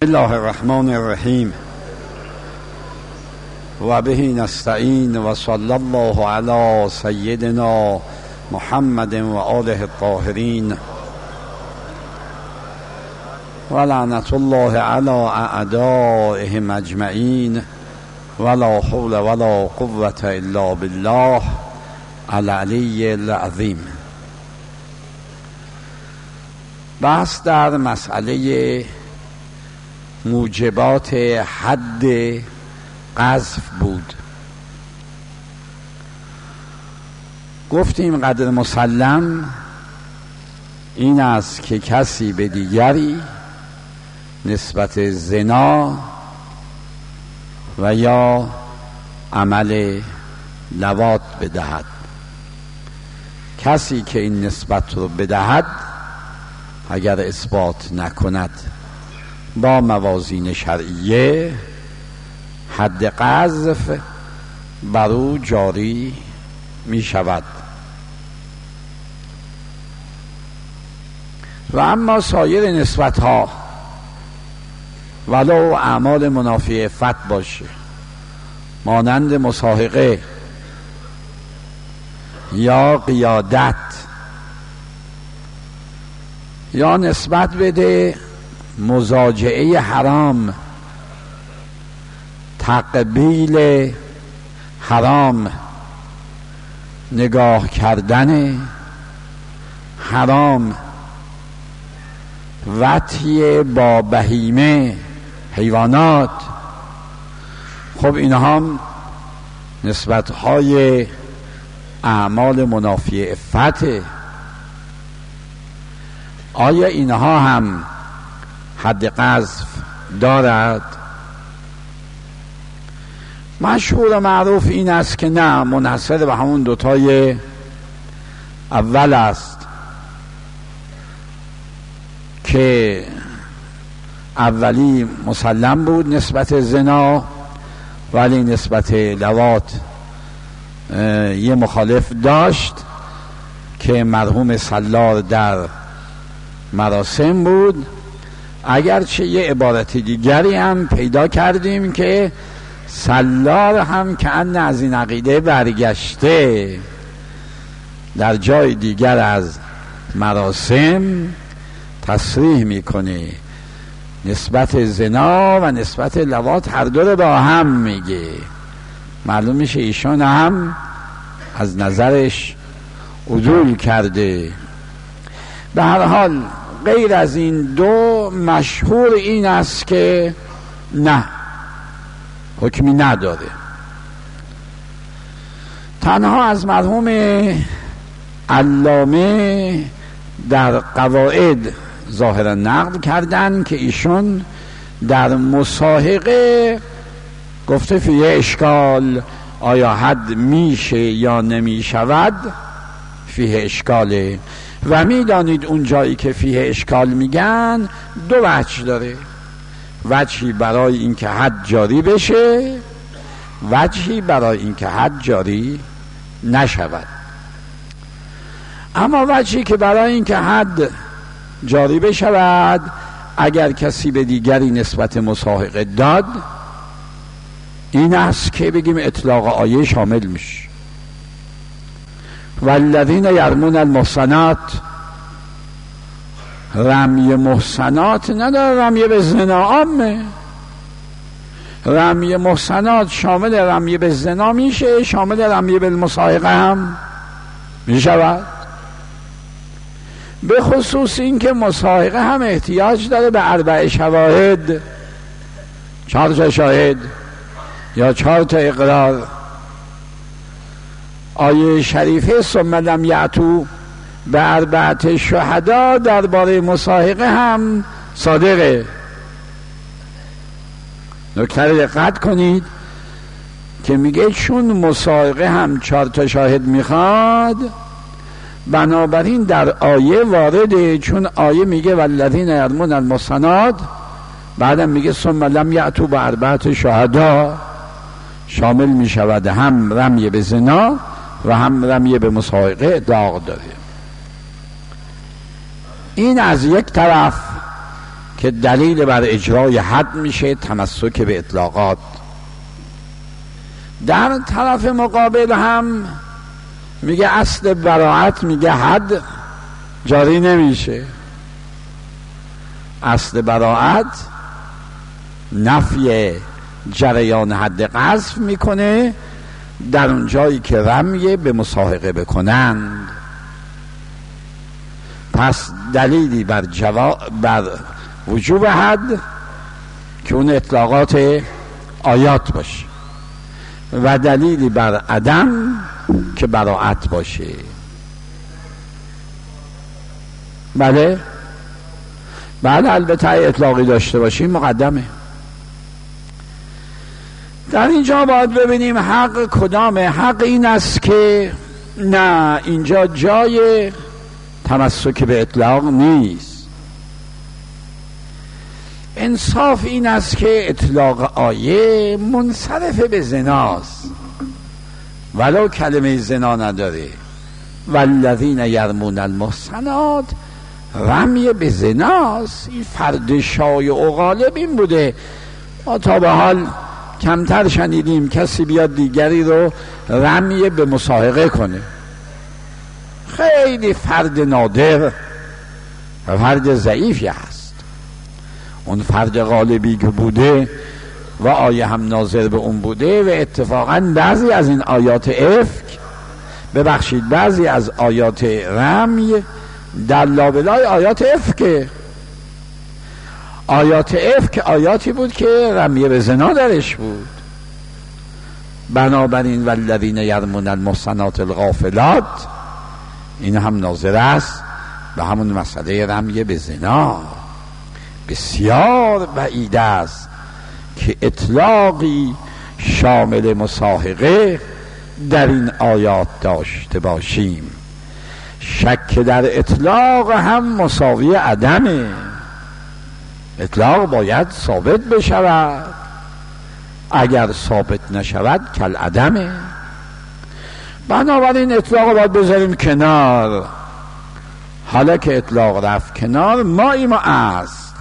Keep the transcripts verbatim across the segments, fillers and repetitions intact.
الله الرحمن الرحیم و به نستعین و صلی الله علی سیدنا محمد و آله الطاهرین و لعنت الله علی اعدائهم اجمعین ولا حول ولا قوة الا بالله العلی العظیم. بحث در مسئله موجبات حد قذف بود. گفتیم قدر مسلم این است که کسی به دیگری نسبت زنا و یا عمل لواط بدهد. کسی که این نسبت رو بدهد اگر اثبات نکند با موازین شرعیه حد قذف بر او جاری می شود. و اما سایر نسبت ها ولو اعمال منافی عفت باشه، مانند مصاحقه یا قیادت، یا نسبت بده مزاجعه حرام، تقبیل حرام، نگاه کردن حرام، وطی با بهیمه حیوانات، خب اینها هم نسبت‌های اعمال منافی عفته. آیا اینها هم حد قذف دارد؟ مشهور و معروف این است که نه، منحصر به همون دوتای اول است که اولی مسلم بود نسبت زنا، ولی نسبت لواط یه مخالف داشت که مرحوم سالار در مراسم بود. اگرچه یه عبارت دیگری هم پیدا کردیم که سالار هم که ان از این عقیده برگشته، در جای دیگر از مراسم تصریح میکنه نسبت زنا و نسبت لواط هر دو رو با هم میگه. معلوم میشه ایشان هم از نظرش عدول کرده. به هر حال غیر از این دو مشهور این است که نه، حکمی نداره. تنها از مرحوم علامه در قواعد ظاهرا نقل کردن که ایشون در مصاحقه گفته فیه اشکال، آیا حد میشه یا نمیشود، فیه اشکاله. و میدانید اون جایی که فیه اشکال میگن دو وجه داره، وجهی برای اینکه حد جاری بشه، وجهی برای اینکه حد جاری نشود. اما وجهی که برای اینکه حد جاری بشود، اگر کسی به دیگری نسبت مصاحقه داد، این است که بگیم اطلاق آیه شامل میشه. والذین یرمون المحصنات، رمی محصنات نداره، رمی به زنا عامه. رمی محصنات شامل رمی به زنا میشه، شامل رمی به مصاحقه هم میشود. به خصوص این که مصاحقه هم احتیاج داره به اربع شواهد، چهار تا شاهد یا چهار تا اقرار. آیه شریفه ثم لم یأتوا باربعة شهدا درباره مصاحقه هم صادقه. نکته دقت کنید که میگه چون مصاحقه هم چهار تا شاهد میخواد، بنابراین در آیه وارده، چون آیه میگه والذین یرمون المحصنات، بعدم میگه ثم لم یأتوا باربعة شهدا، شامل میشود هم رمی به زنا و هم رمی به مصاحقه داغ داره. این از یک طرف که دلیل بر اجرای حد میشه تمسک به اطلاقات. در طرف مقابل هم میگه اصل براعت میگه حد جاری نمیشه. اصل براعت نفی جریان حد قذف میکنه در اون جایی که رمی به مصاحقه بکنند. پس دلیلی بر جوا... بر وجوب حد که اون اطلاقات آیات باشه و دلیلی بر عدم که براعت باشه. بله بله البته اطلاقی داشته باشیم مقدمه. در اینجا باید ببینیم حق کدامه. حق این است که نه اینجا جای تمسک به اطلاق نیست. انصاف این است که اطلاق آیه منصرف به زناست ولو کلمه زنا نداره. والذین یرمون المحصنات رمی به زناست. این فرد شایع و غالب این بوده. ما تا به حال کمتر شنیدیم کسی بیاد دیگری رو رمی به مصاحقه کنه. خیلی فرد نادر و فرد ضعیفی هست. اون فرد غالبی که بوده و آیه هم ناظر به اون بوده و اتفاقا بعضی از این آیات افک ببخشید بعضی از آیات رمی در لابلای آیات افک. آیات افک آیاتی بود که رمی به زنا درش بود. بنابراین والذین یرمون المحصنات الغافلات این هم ناظر است به همون مسئله رمی به زنا. بسیار بعید است که اطلاقی شامل مصاحقه در این آیات داشته باشیم. شک در اطلاق هم مساوی عدمه. اطلاق باید ثابت بشود، اگر ثابت نشود کل عدمه. بنابراین اطلاق باید بذاریم کنار. حالا که اطلاق رفت کنار ما ایما است.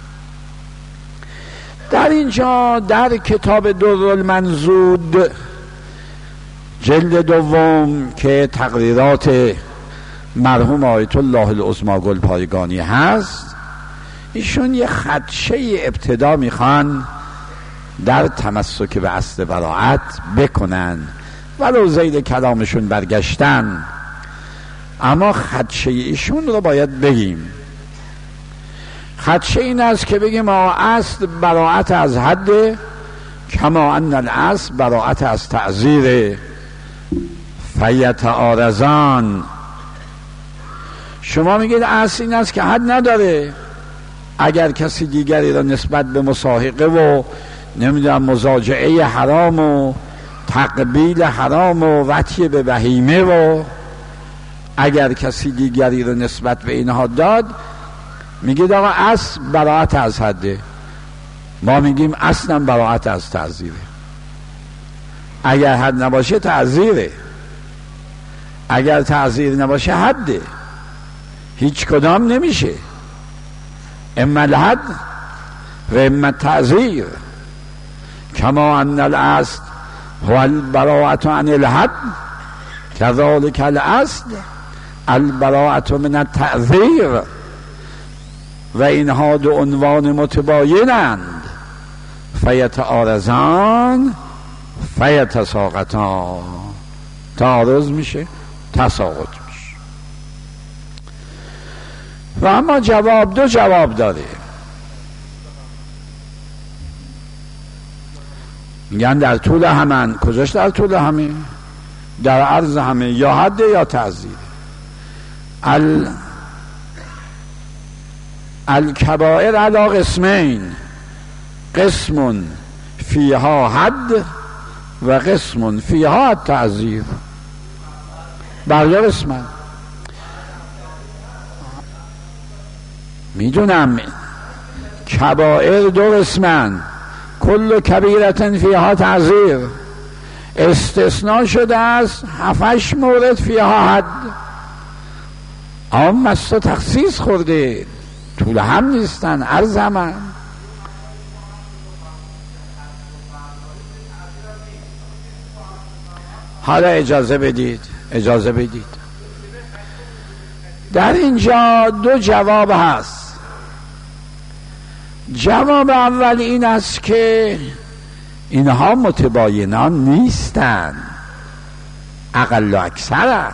در اینجا در کتاب درالمنضود جلد دوم که تقریرات مرحوم آیت الله العظمی گلپایگانی هست، ایشون یه خدشه ابتدا میخوان در تمسک به اصل براعت بکنن ولو زید کلامشون برگشتن، اما خدشه ایشون رو باید بگیم. خدشه این است که بگیم اصل براعت از حد کما ان الاصل براعت از تعزیر فیتعارضان. شما میگید اصل این است که حد نداره، اگر کسی دیگری را نسبت به مصاحقه و نمیدونم مزاجعه حرام و تقبیل حرام و وطی به بهیمه و اگر کسی دیگری را نسبت به اینها داد، میگید آقا اصل براعت از حده. ما میگیم اصلا براعت از تعزیره. اگر حد نباشه تعزیره، اگر تعزیر نباشه حده. هیچ کدام نمیشه، اما الحد و اما تعزیر. کما ان الاصل هو البراءة عن الحد كذلك الاصل البراءة من التعذیر. و اینها دو عنوان متباینند، فیتعارضان فیتساقطان. تعارض میشه تساقط میشه. و اما جواب دو جواب داره. میگن در طول همن. کجاش در طول همه؟ در عرض همه، یا حد یا تعزیر. ال الکبائر علی قسمین، قسم فیها حد و قسم فیها تعزیر. بقیه قسمن میدونم کبائر دو قسمن، کل کبیرتن فیها تعزیر. استثناء شده است هفتش مورد فیها حد، اما مست تخصیص خورده. طول هم نیستن، عرض همن. حالا اجازه بدید اجازه بدید در اینجا دو جواب هست. جواب اول این است که اینها متباینان نیستن، اقل و اکثرن.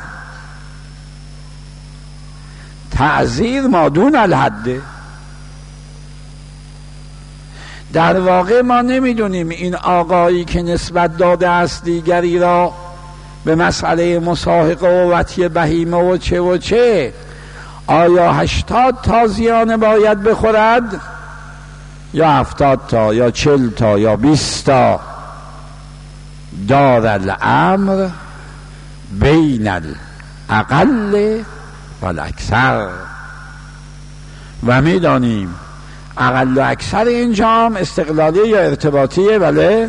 تعزیر ما دون الحده. در واقع ما نمیدونیم این آقایی که نسبت داده است دیگری را به مسئله مساحقه و وطی بهیمه و چه و چه، آیا هشتاد تازیانه باید بخورد یا هفتاد تا یا چل تا یا بیست تا؟ دار الامر بین الاقل و الاکثر. و میدانیم اقل و اکثر اینجا هم استقلالیه یا ارتباطیه؟ بله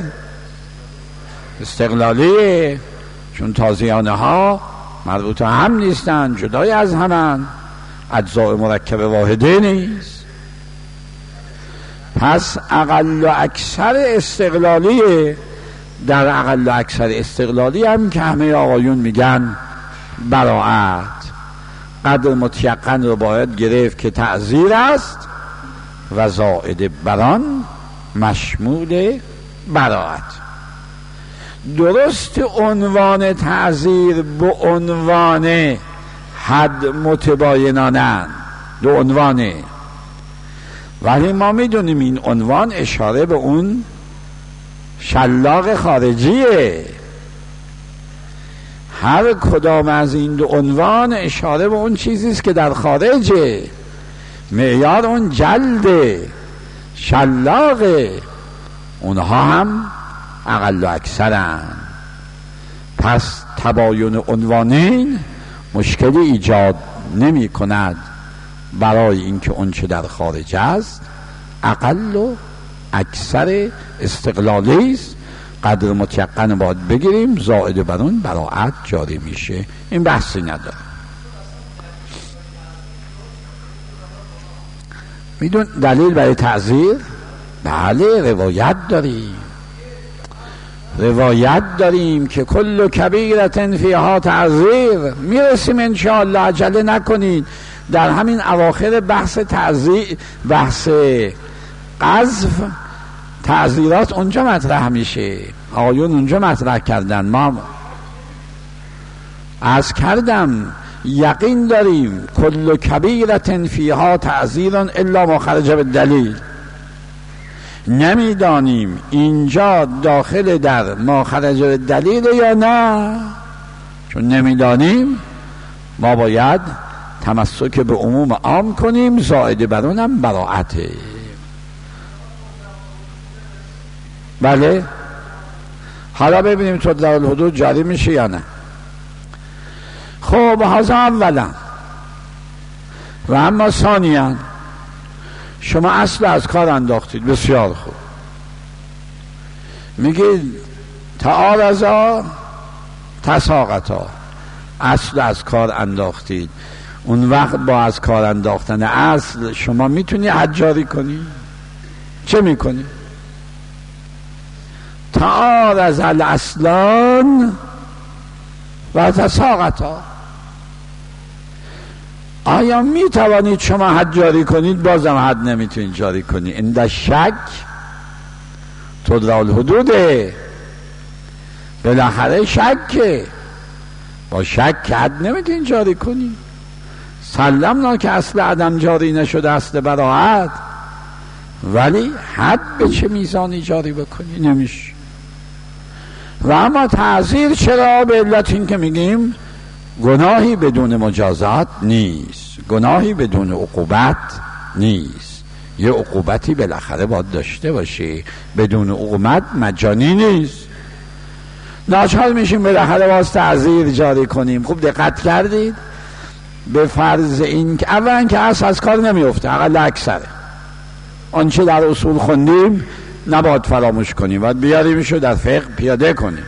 استقلالیه، چون تازیانه ها مربوط هم نیستن، جدای از همن، اجزاء مرکب واحده نیست. پس اقل و اکثر استقلالیه. در اقل و اکثر استقلالی هم که همه آقایون میگن براعت، قدر متیقن رو باید گرفت که تعزیر است و زائد بران مشمول براعت. درست عنوان تعزیر به عنوان حد متباینانند، دو عنوانه، ولی ما میدونیم این عنوان اشاره به اون شلاق خارجیه. هر کدام از این دو عنوان اشاره به اون چیزیست که در خارجه. معیار اون جلده، شلاقه، اونها هم اقل و اکثرن. پس تباین عنوانین مشکلی ایجاد نمی کند برای اینکه اون چه در خارج است اقل و اکثر استقلالی است. قدر متیقن باید بگیریم، زائد بر اون براعت جاری میشه. این بحثی نداره. میدون دلیل برای تعزیر؟ بله روایت داریم روایت داریم که کل کبیرة فیها تعزیر. میرسیم انشاءالله، عجله نکنید. در همین اواخر بحث تعزیر، بحث قذف، تعزیرات اونجا مطرح میشه، آقایون اونجا مطرح کردن. ما از کردم یقین داریم کل کبیرة فیها تعزیر الا ما خرج بالدلیل. نمیدانیم اینجا داخل در ما خرج بالدلیل یا نه. چون نمیدانیم ما باید تمسک به عموم عام کنیم، زائد بر اونم براعته. بله حالا ببینیم تو در الحدود جاری میشه یا نه. خب هذا اولا. و اما ثانیا، شما اصل از کار انداختید. بسیار خوب. میگید تعارضا تساقطا، اصل از کار انداختید. اون وقت با از کار انداختن اصل شما میتونی حد جاری کنی؟ چه میکنی؟ تعارض الاصلان و تساقطا. آیا می توانید شما حد جاری کنید؟ بازم حد نمیتونید جاری کنید. عند شک تدرا الحدوده. بالاخره شکه، با شک حد نمیتونید جاری کنید. سلمنا که اصل عدم جاری نشده است براعت، ولی حد به چه میزانی جاری بکنی؟ نمیشه. و اما تعزیر چرا؟ به علت این که میگیم گناهی بدون مجازات نیست، گناهی بدون عقوبت نیست. یه عقوبتی بالاخره باید داشته باشه، بدون عقوبت مجانی نیست. ناچار میشیم بالاخره باز تعزیر جاری کنیم. خوب دقت کردید؟ به فرض این که اولا که اصل از کار نمیفته، اقل اکثره آنچه در اصول خوندیم نباید فراموش کنیم، باید بیاریمشو در فقه پیاده کنیم.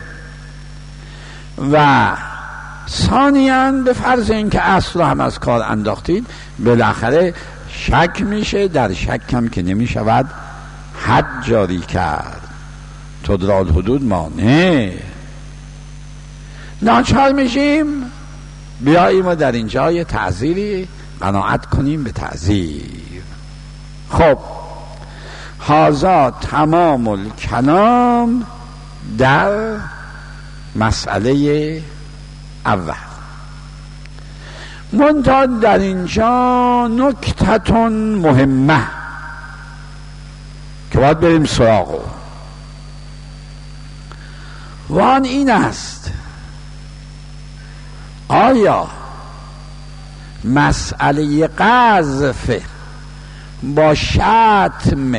و ثانیاً به فرض این که اصل رو هم از کار انداختید، بالاخره شک میشه، در شک هم که نمیشود حد جاری کرد. تدرال حدود ما نه ناچار میشیم بیاییم و در اینجا یه تعزیری قناعت کنیم به تعزیر. خب هذا تمام الکلام در مسئله اول. منتها در اینجا نکتتون مهمه که باید بریم سراغو و آن این است: آیا مسئله قذف با شتم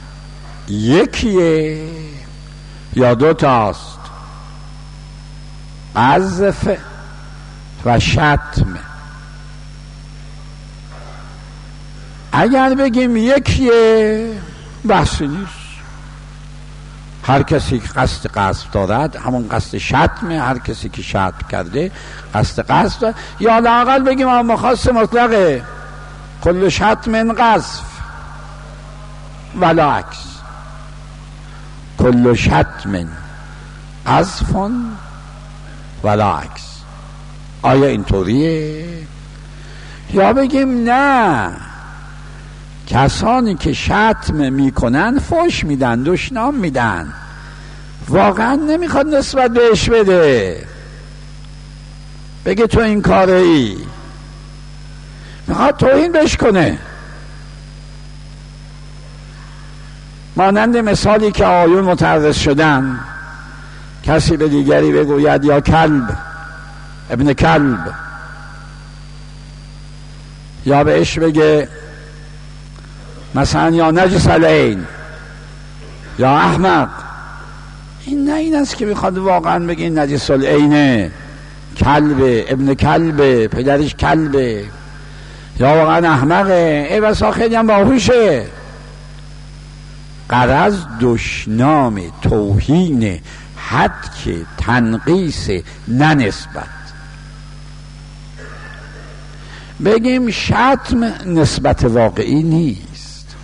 یکیه یا دو تاست؟ قذف و شتم اگر بگیم یکیه بحثی نیست، هر کسی که قصد قذف دارد همون قصد شتمه، هر کسی که شتم کرده قصد قذف دارد. یا لااقل بگیم اما خاص مطلقه کل شتم قذف ولا عکس، کل شتم قذف ولا عکس. آیا اینطوریه؟ یا بگیم نه، کسانی که شتم میکنن فوش میدن، دشنام میدن، واقعا نمیخواد نسبت بهش بده، بگه تو این کاره ای، میخواد توهین بهش کنه. مانند مثالی که آیون متعرض شدن، کسی به دیگری بگوید یا کلب، ابن کلب، یا بهش بگه مثلا یا نجس العین یا احمق. این نه این است که میخواد واقعا بگه این نجس العینه، کلبه، ابن کلبه، پدرش کلبه، یا واقعا احمقه، ای بسا خیلی هم باهوشه. غرض دشنام، توهین، حدک، تنقیس، نه نسبت. بگیم شتم نسبت واقعی نیست،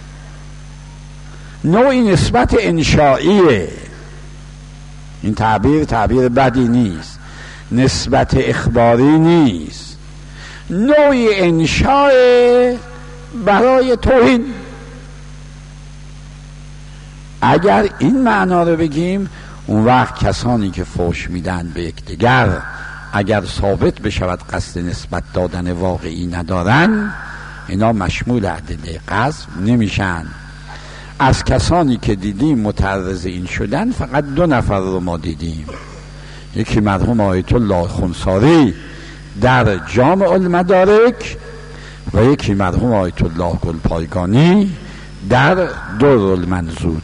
نوعی نسبت انشائیه، این تعبیر تعبیر بدی نیست، نسبت اخباری نیست، نوعی انشاء برای توهین. اگر این معنا رو بگیم، اون وقت کسانی که فحش میدن به یکدیگر اگر ثابت بشود قصد نسبت دادن واقعی ندارن، اینا مشمول ادله قذف نمیشن. از کسانی که دیدیم متعرض این شدن فقط دو نفر رو ما دیدیم، یکی مرحوم آیت الله خنساری در جامع المدارک و یکی مرحوم آیت الله گلپایگانی در در المنضود.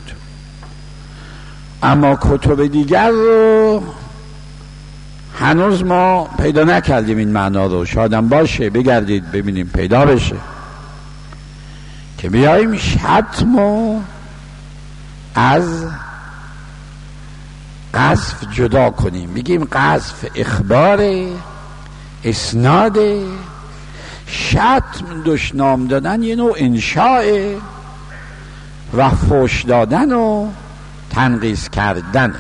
اما کتب دیگر رو هنوز ما پیدا نکردیم این معنا رو. شایدم باشه، بگردید ببینیم پیدا بشه که بیاییم شتمو از قذف جدا کنیم، بگیم قذف اخبار، اسناد، شتم دشنام دادن یه نوع انشاء و فحش دادن و تنقیص کردن.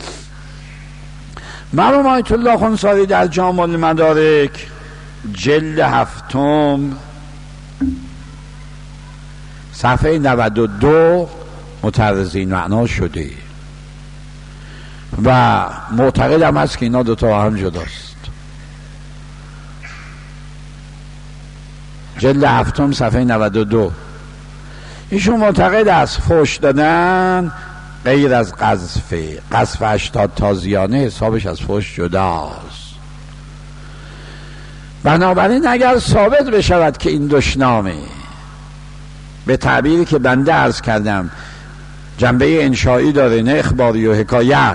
مرحوم آیت الله خنساری در جامع المدارک جلد هفتم صفحه نود و دو متعرض این معنا شده و معتقدم هست که اینا دوتا هم جداست. جلد هفتم صفحه نود و دو ایشون معتقد است فحش دادن غیر از قذف، قذف هشتاد تازیانه حسابش از فحش جداست. بنابراین اگر ثابت بشود که این دشنامه به تعبیری که بنده عرض کردم جنبه انشایی داره نه اخباری و حکایت،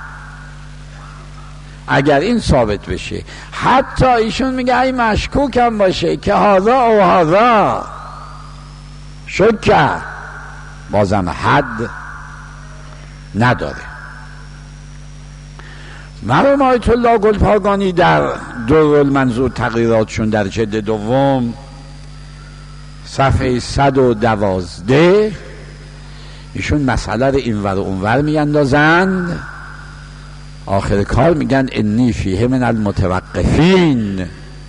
اگر این ثابت بشه، حتی ایشون میگه ای مشکوک هم باشه که هذا او هذا شکر، بازم حد نداره. مرحوم آیت الله گلپایگانی در در المنظور تغییراتشون در جلد دوم صفحه صد و دوازده ایشون مسئله رو اینور و اونور میاندازند، آخر کار میگن انی فیه من المتوقفین.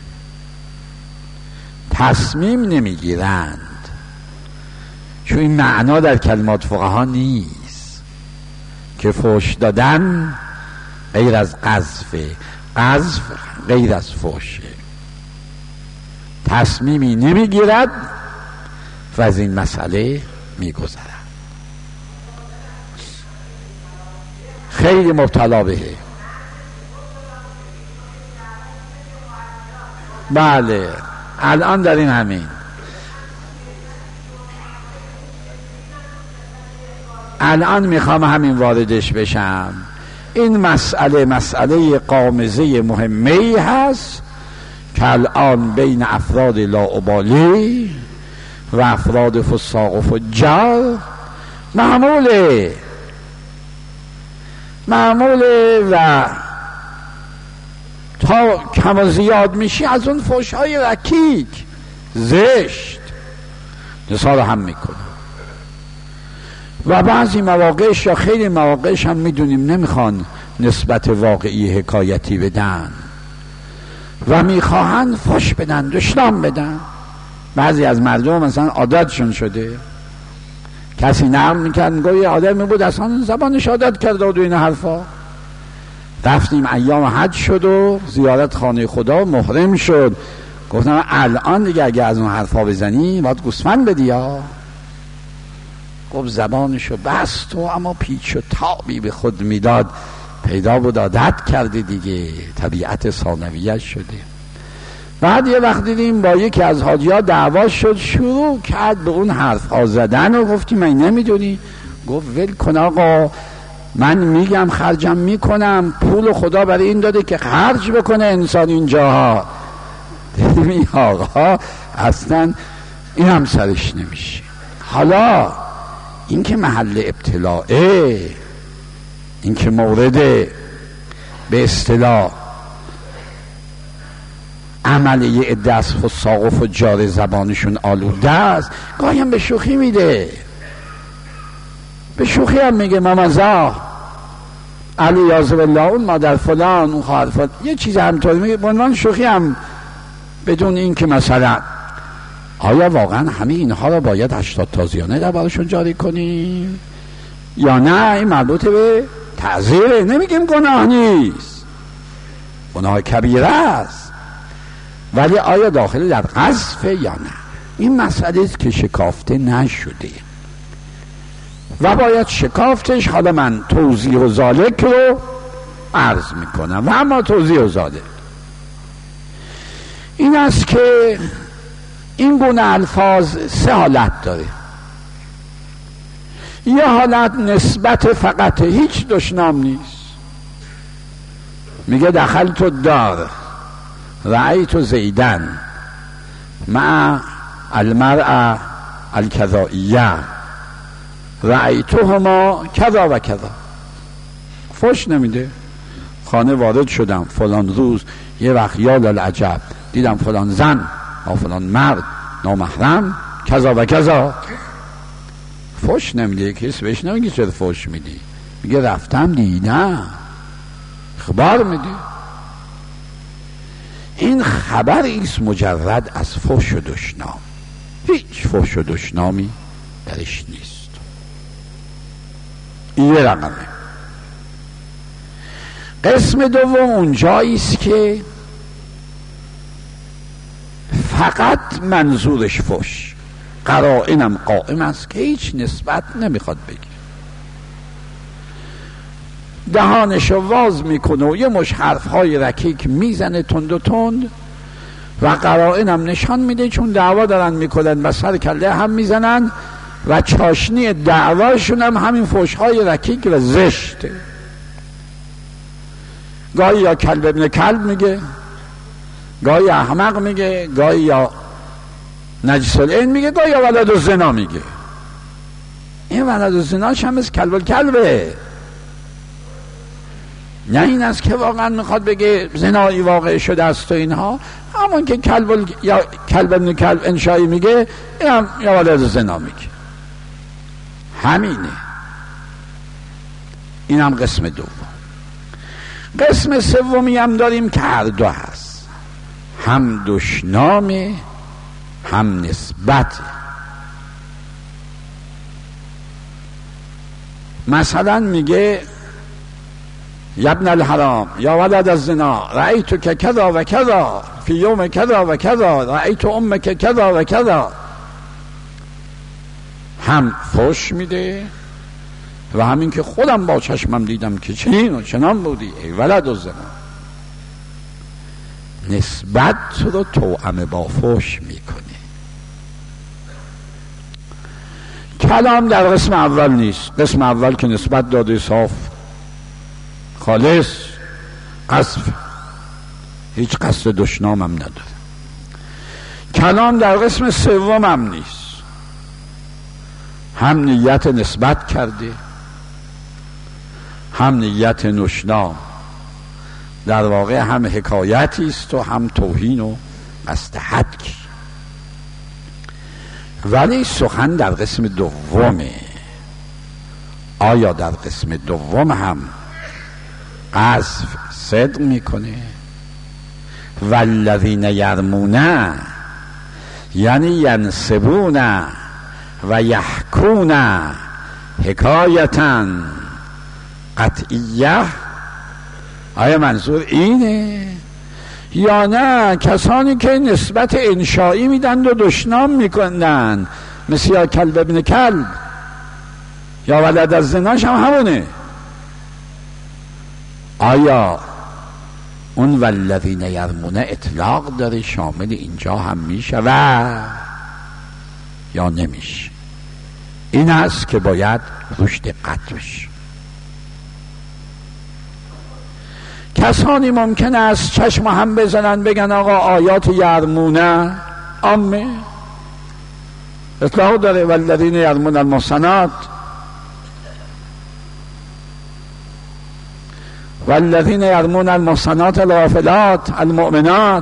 تصمیم نمیگیرند، چون این معنا در کلمات فقها نیست که فحش دادن غیر از قذف، قذف غیر از فحشه. تصمیمی نمیگیرد و از این مسئله میگذرد. خیلی مبتلا بهه. بله الان در این همین الان میخوام همین واردش بشم. این مسئله مسئله قامزه مهمه‌ای هست که الان بین افراد لاابالی و افراد فساق و فجار معموله معموله و تا کم و زیاد میشی از اون فحش‌های رکیک زشت نثار هم میکنه و بعضی مواقعش یا خیلی مواقعش هم میدونیم نمیخوان نسبت واقعی حکایتی بدن و میخواهن فحش بدن، دشنام بدن. بعضی از مردم مثلا عادتشون شده، کسی نقل میکرد میگه یه آدمی بود اصلا زبانش عادت کرده و این حرفا. رفتیم ایام حج شد و زیارت خانه خدا محرم شد، گفتم الان دیگه اگه از اون حرفا بزنی باید گوسفند بدی یا. گفت زبانشو بست و اما پیچ و تابی به خود میداد، پیدا بود عادت کرده دیگه، طبیعت ثانویه شده. بعد یه وقت دیدیم با یکی از حاجی‌ها دعوا شد، شروع کرد به اون حرفا زدن و گفتیم من نمیدونی؟ گفت ول کن آقا، من میگم خرجم میکنم، پول خدا برای این داده که خرج بکنه انسان اینجاها. دیدیم آقا اصلا این هم سرش نمیشه. حالا این که محل ابتلاعه، این که مورد به اصطلاح عملی عده از فساق و فجار زبانشون آلوده است، گاهی هم به شوخی میده، به شوخی هم میگه مامازا علی یازب الله اون مادر فلان اون خواهر فلان، یه چیز همطوری میگه به عنوان شوخی هم، بدون این که مثلا آیا واقعا همه اینها را باید هشتاد تازیانه در بارشون جاری کنیم یا نه؟ این مربوط به تعزیره. نمیگیم گناه نیست، گناه کبیره است، ولی آیا داخل در قذف یا نه؟ این مسئله است که شکافته نشده و باید شکافتش. حالا من توضیح و ذالک رو عرض میکنم و اما توضیح و ذالک این است که این گونه الفاظ سه حالت داره. یه حالت نسبت فقط، هیچ دشنام نیست. میگه دخلت الدار رأیت زیدن مع المرأة الکذائیه رأیتهما کذا و کذا. فحش نمیده. خانه وارد شدم فلان روز، یه وقت یا للعجب دیدم فلان زن یا فلان مرد نامحرم کذا و کذا. فحش نمیده. کسی بهش نمیگه چرا فحش میدی، میگه رفتم دیدم، خبر میدی. این خبر ایست مجرد از فحش و دشنام، هیچ فحش و دشنامی درش نیست. این یه رقمه. قسم دوم اونجاییست که فقط منظورش فحش، قرائنم قائم است که هیچ نسبت نمیخواد بگه، دهانشو واز میکنه و یه مش حرفهای رکیک میزنه تند و تند و قرائنم نشان میده چون دعوا دارن میکنن و سر کله هم میزنن و چاشنی دعواشون هم همین فحش‌های رکیک و زشته. گاهی یا کلب ابن کلب میگه، گاهی احمق میگه، گاهی یا نجس العین میگه، گاهی یا ولد الزنا میگه. این ولد الزناش هم از کلب الکلبه. نه این است که واقعا میخواد بگه زنایی واقع شده است و اینها. همون که کلب ال... یا کلب ابن کلب انشایی میگه، این هم یا ولد زنا میگه، همینه. این هم قسم دوم. قسم سومی هم داریم که هر دو هست، هم دشنامه هم نسبت. مثلا میگه یا ابن الحرام یا ولد الزنا رأیت که کذا و کذا فی یوم کذا و کذا رأیت امک کذا و کذا. هم فحش میده و همین که خودم با چشمم دیدم که چنین و چنان بودی ای ولد الزنا. نسبت رو توأم با فحش میکنه. کلام در قسم اول نیست. قسم اول که نسبت داده صاف خالص، قصف، هیچ قصد دشنام هم نداره. کلام در قسم سوم هم نیست، هم نیت نسبت کرده هم نیت نشنام. در واقع هم حکایتی است و هم توهین و قصد حد. ولی سخن در قسم دومه. آیا در قسم دوم هم قذف صدق میکنه؟ والذین یرمون یعنی ینسبون و یحکون حکایتا قطعیه. آیا منظور اینه؟ یا نه کسانی که نسبت انشایی میدن و دشنام میکنن، مثل یا کلب ابن کلب یا ولد الزناش هم همونه. آیا اون والذین یرمون اطلاق داره شامل اینجا هم میشه و یا نمیشه؟ این است که باید روش دقت بشه. کسانی ممکن است چشم هم بزنن بگن آقا آیات یرمونه عامه، اطلاق داره والذین یرمون المحصنات والذین یرمون المحصنات الغافلات المؤمنات،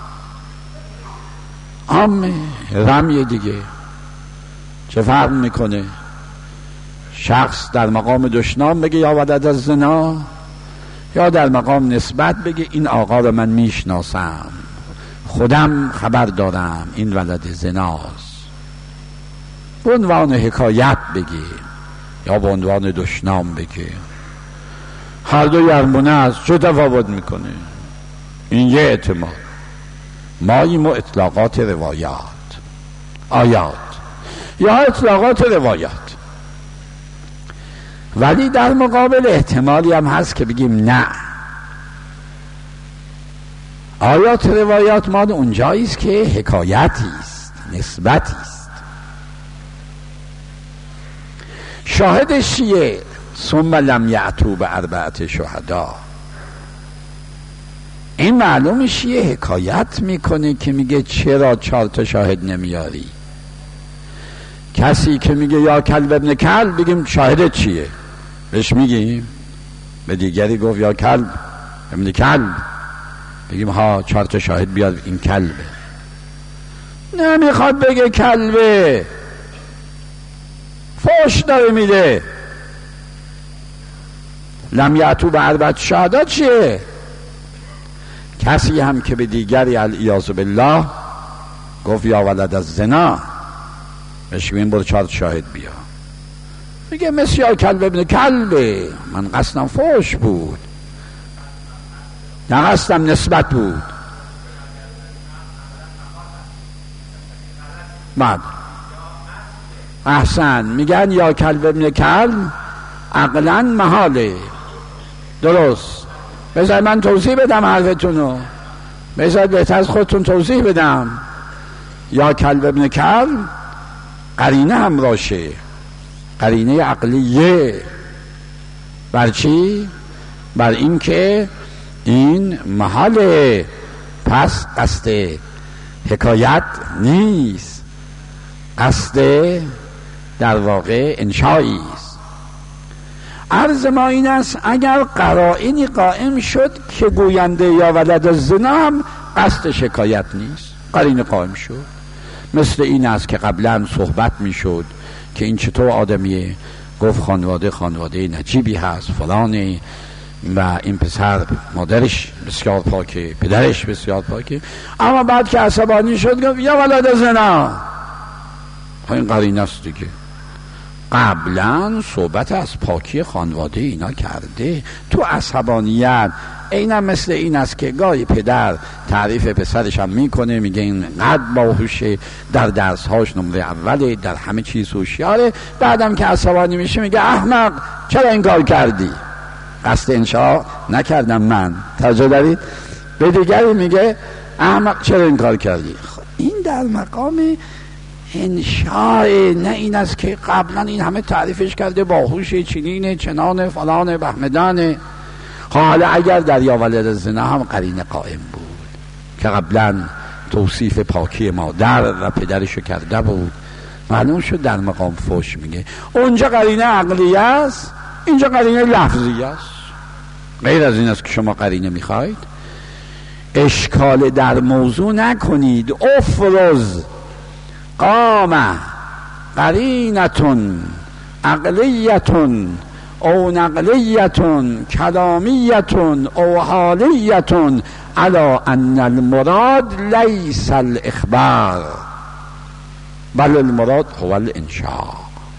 عامه، رمی دیگه. چه فرق میکنه شخص در مقام دشنام بگه یا ولد الزنا، یا در مقام نسبت بگه این آقا رو من میشناسم، خودم خبر دارم این ولد زناست. به عنوان حکایت بگه یا به عنوان دشنام بگه، هر دو یرمونه است. چه تفاوت میکنه؟ این یه اعتماد. ماییم و اطلاقات روایات آیات یا اطلاقات روایات. ولی در مقابل احتمالی هم هست که بگیم نه، آیات روایات مال اونجایی است که حکایتی است، نسبتی است. شاهدش چیه؟ ثم لم یأتوا باربعة شهدا. این معلومش یه حکایت میکنه که میگه چرا چهار تا شاهد نمیاری؟ کسی که میگه یا کلب ابن کلب بگیم شاهدت چیه؟ بهش میگیم. به دیگری گفت یا کلب ابن کلب، بگیم ها چهار تا شاهد بیاد این کلبه. نمیخواد بگه کلبه، فحش داره میده. لم یأتوا باربعة شهدا چیه؟ کسی هم که به دیگری العیاذ بالله گفت یا ولد الزنا، بهش میگیم برو چهار شاهد بیا. میگه مثل یا کلب ابن کلبه، من قصدم فحش بود، نه قصدم نسبت بود. بعد احسن میگن یا کلب ابن کلب عقلا محاله. درست. بذار من توضیح بدم حرفتونو، بذار بهتر از خودتون توضیح بدم. یا کلب ابن کلب قرینه هم راشه، قرینه عقلیه. بر چی؟ بر این که این محاله، پس قصد حکایت نیست، قصد در واقع انشایی است. عرض ما این است اگر قرائنی قائم شد که گوینده یا ولد الزنا هم قصد شکایت نیست، قرینه قائم شد، مثل این است که قبلا صحبت می شد که این چطور آدمیه، گفت خانواده خانواده نجیبی هست فلانه و این پسر مادرش بسیار پاکه پدرش بسیار پاکه، اما بعد که عصبانی شد گفت یا ولد زنا. این قرینه است دیگه، قبلا صحبت از پاکی خانواده اینا کرده. تو عصبانیت اینم مثل این است که گاهی پدر تعریف پسرش هم میکنه، میگه این قد باهوشه، در درسهاش نمره اوله، در همه چیز هوشیاره، بعدم که عصبانی میشه میگه احمق چرا این کار کردی؟ قصد انشاء نکردم من. توجه دارید؟ به دیگری میگه احمق چرا این کار کردی؟ این در مقام انشاء، نه این است که قبلا این همه تعریفش کرده باهوشه، چنینه چنانه فلانه بهمدانه. حالا اگر در یا ولد زنا هم قرینه قائم بود که قبلا توصیف پاکی مادر و پدرشو کرده بود، معلوم شد در مقام فحش میگه. اونجا قرینه عقلیه است، اینجا قرینه لفظی است. غیر از این است که شما قرینه میخواید، اشکال در موضوع نکنید. افرز قام قرینتون عقلیتون او نقلیتون کلامیتون او حالیتون علی ان المراد لیس الاخبار بل المراد هو الانشاء.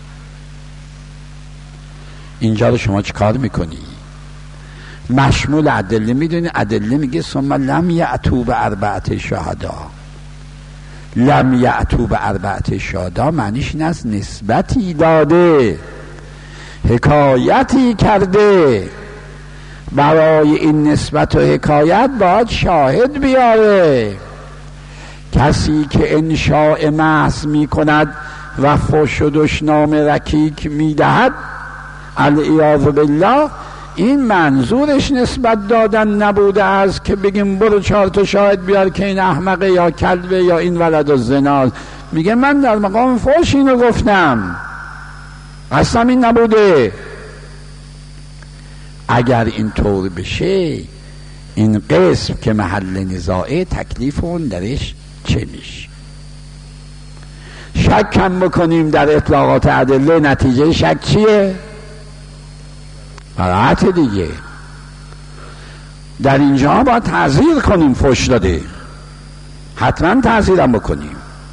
اینجا رو شما چه کار میکنی؟ مشمول ادله میدونی، ادله میگه ثم لم یأتوا باربعة شهدا. لم یأتوا باربعة شهدا معنیش این است نسبتی داده، حکایتی کرده، برای این نسبت و حکایت باید شاهد بیاره. کسی که انشاء محض می کند و فحش و دشنام رکیک می دهد العیاذ بالله، این منظورش نسبت دادن نبوده است که بگیم برو چهار تا شاهد بیار که این احمقه یا کلبه یا این ولد الزنا. میگه من در مقام فحش اینو گفتم، اصلا این نبوده. اگر این طور بشه این قسم که محل نزاعه تکلیف اون درش چه میشه؟ شک کم بکنیم در اطلاقات ادله، نتیجه شک چیه؟ براعت دیگه. در اینجا باید تعذیر کنیم، فحش داده حتما تعذیرم بکنیم،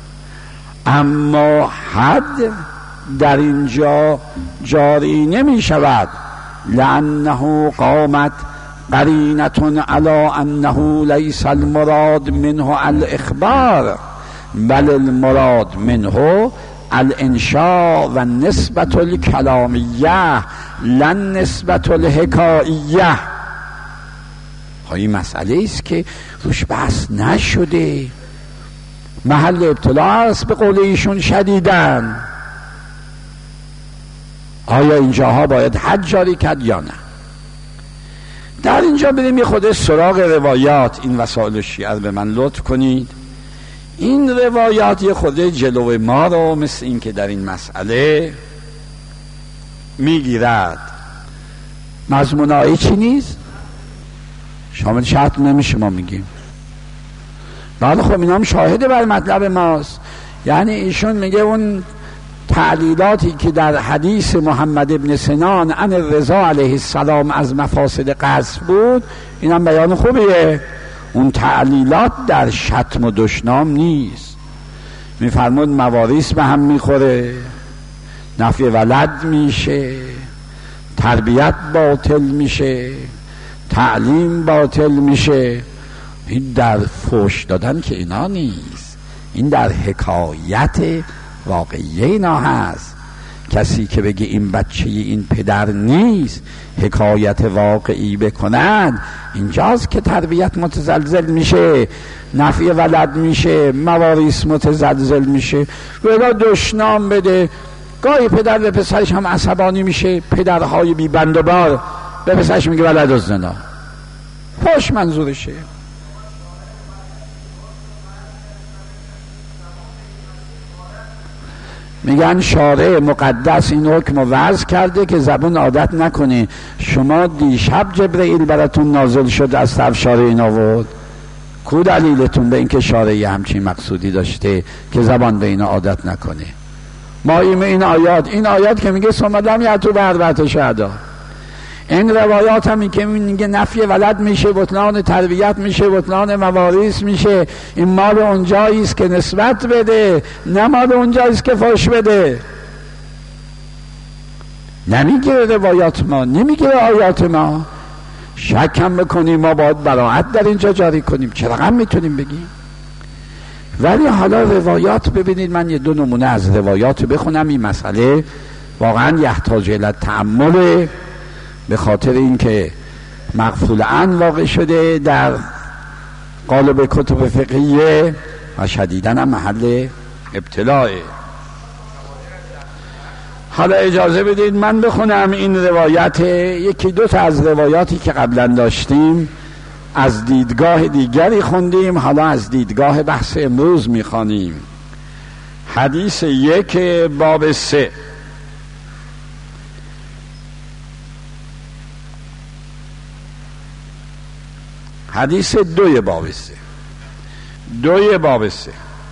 اما حد در اینجا جاری نمی شود. لأنه قامت قرینة علی انه لیس المراد منه الاخبار بل المراد منه الانشاء و نسبت الکلامیه لن نسبت الحکاییه. این مسئله است که روش بحث نشده، محل ابتلا است به قول ایشون شدیدن. آیا اینجاها باید حد جاری کرد یا نه؟ در اینجا بریم یه خود سراغ روایات. این وسائل شیعه به من لطف کنید. این روایات یه خود جلو ما رو مثل این که در این مسئله میگیرد. مضمون آیه چی نیست؟ شامل شرط نمیشه ما میگیم. بعد خب اینا هم شاهده بر مطلب ماست. یعنی ایشون میگه اون تعلیلاتی که در حدیث محمد ابن سنان عن رضا علیه السلام از مفاسد قذف بود، این هم بیان خوبیه. اون تعلیلات در شتم و دشنام نیست. میفرمود مواریث به هم میخوره، نفی ولد میشه، تربیت باطل میشه، تعلیم باطل میشه. این در فحش دادن که اینا نیست، این در حکایت واقعی اینا هست. کسی که بگه این بچه این پدر نیست، حکایت واقعی بکند، اینجاست که تربیت متزلزل میشه، نفی ولد میشه، مواریث متزلزل میشه. ولی دشنام بده، گاهی پدر به پسرش هم عصبانی میشه، پدرهای بی بند و بار به پسرش میگه ولد الزنا، فحش منظورشه. میگن شارع مقدس این حکم رو وضع کرده که زبون عادت نکنی. شما دیشب جبرئیل براتون نازل شد از طرف شارع این آورد، کو دلیلتون به اینکه شارعی همچین مقصودی داشته که زبان به این عادت نکنه؟ ما این آیات این آیات که میگه ثم لم یأتوا بأربعة شهداء، این روایات هم که میگه نفی ولد میشه، بطلان تربیت میشه، بطلان مواریث میشه، این مال اونجایی است که نسبت بده، نه مال اونجایی است که فحش بده. نمیگیره روایات ما، نمیگیره آیات ما. شک هم بکنیم ما باید براعت در اینجا جاری کنیم، چرا هم میتونیم بگیم. ولی حالا روایات ببینید، من یه دو نمونه از روایات بخونم. این مسئله واقعا یحتاج الی تأمل، به خاطر اینکه مغفولن واقع شده در قالب کتب فقهیه و شدیداً هم محل ابتلاء. حالا اجازه بدید من بخونم این روایت، یکی دو تا از روایاتی که قبلا داشتیم از دیدگاه دیگری خوندیم، حالا از دیدگاه بحث امروز میخوانیم. حدیث یک باب سه. حدیث دوی باب سه دوی باب سه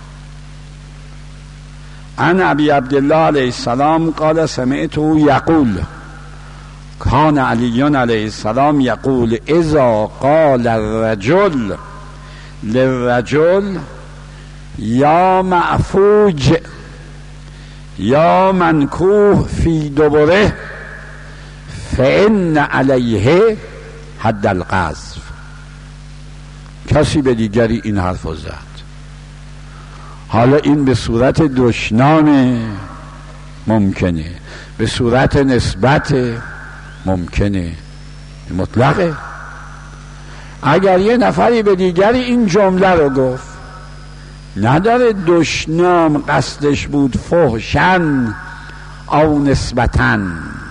عن ابی عبدالله علیه السلام قال سمعته یقول کان علی علیه السلام یقول اذا قال الرجل للرجل یا معفوج یا منکوح فی دبره فإن علیه حد القذف. کسی به دیگری این حرف رو زد، حالا این به صورت دشنام ممکنه، به صورت نسبت ممکنه، مطلقه. اگر یه نفری به دیگری این جمله رو گفت، نداره دشنام قصدش بود فحشن او نسبتن،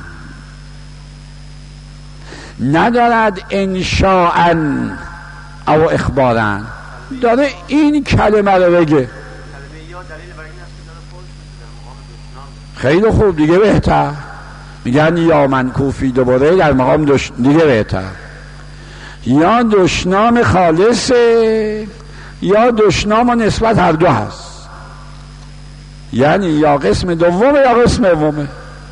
ندارد انشاءن او اخبارن، داره این کلمه رو بگه. خیلی خوب، دیگه بهتر. میگن یا منکوفی دوباره در مقام دش... دیگه بهتر. یا دشنام خالصه یا دشنام و نسبت هر دو هست، یعنی یا قسم دومه یا قسم اومه.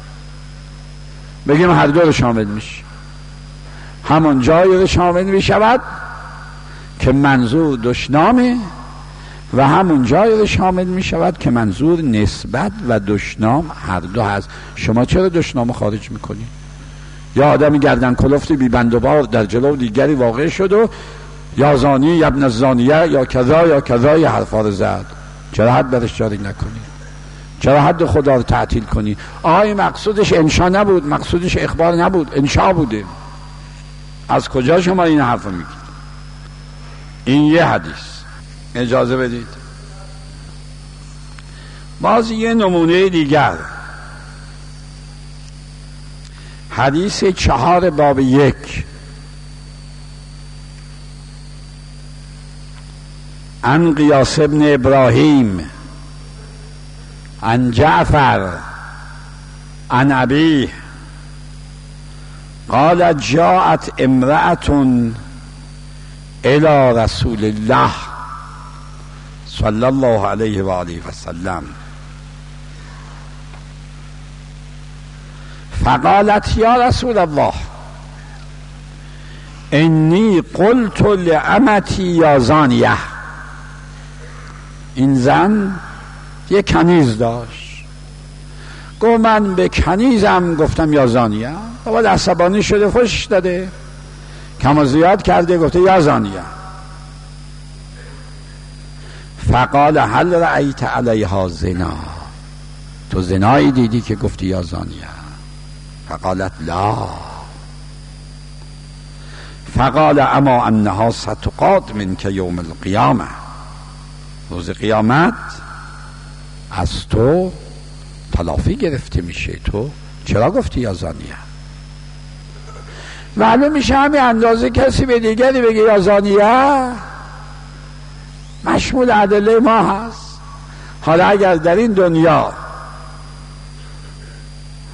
بگیم هر دو رو شامل میشه، همون جایی رو شامل میشود که منظور دشنامه و همون جایی رو شامل می شود که منظور نسبت و دشنام هر دو هست. شما چرا دشنام خارج می کنی؟ یا آدمی گردن کلفتی بی بند و بار در جلو دیگری واقع شد و یا زانی یا ابن الزانیه یا کذا یا کذا یا حرفا رو زد، چرا حد برش جاری نکنی؟ چرا حد خدا رو تعطیل کنی؟ آی مقصودش انشا نبود، مقصودش اخبار نبود، انشا بوده. از کجا شما این حرف رو میگید؟ این یه حدیث. اجازه بدید باز یه نمونه دیگر، حدیث چهار باب یک. عن قیاس ابن ابراهیم عن جعفر عن ابیه قال جاءت امرأة الى رسول الله صلی الله علیه و آله و سلم فقالت یا رسول الله انی قلت لعمتی یا زانیه. این زن یک کنیز داشت، گفت من به کنیزم گفتم یا زانیه، بعد عصبانی شده فحش داده، کم و زیاد کرده، گفته یا زانیه. فقال هل رأیت علیها زنا، تو زنایی دیدی که گفتی یا زانیه؟ فقالت لا. فقال اما انها ستقاد منک یوم القیامه، روز قیامت از تو تلافی گرفته میشه، تو چرا گفتی یا زانیه؟ معلوم میشه همین اندازه کسی به دیگری بگه یا زانیه مشمول ادله ما هست. حالا اگر در این دنیا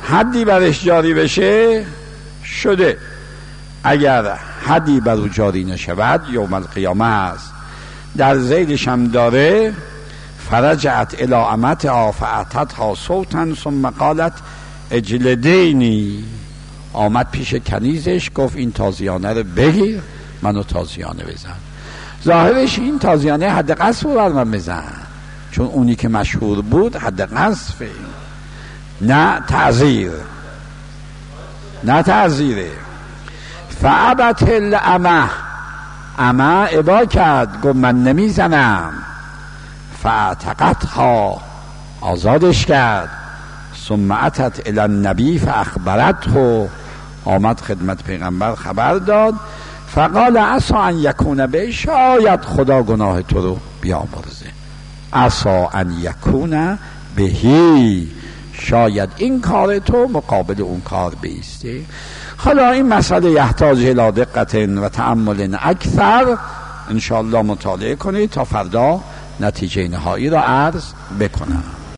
حدی برش جاری بشه شده، اگر حدی بر او جاری نشود یوم القیامه است. در ذیلش هم داره فرجعت الی امتها فاتتها صوتا ثم قالت اجلدینی، آمد پیش کنیزش گفت این تازیانه رو بگیر منو تازیانه بزن. ظاهرش این تازیانه حد قذف رو بر من بزن، چون اونی که مشهور بود حد قذفه، نه تعزیر، نه تعزیره. فابت الامه، امه ابا کرد گفت من نمیزنم. فاعتقتها، آزادش کرد. ثم اتت الی النبی فاخبرته، آمد خدمت پیغمبر خبر داد. فقال عسى ان یکون به، شاید خدا گناه تو رو بیامرزه. عسى ان یکون بهی، شاید این کار تو مقابل اون کار بیسته. حالا این مسئله یحتاج الی دقت و تأمل اکثر، انشاءالله مطالعه کنید تا فردا نتیجه نهایی را عرض بکنم.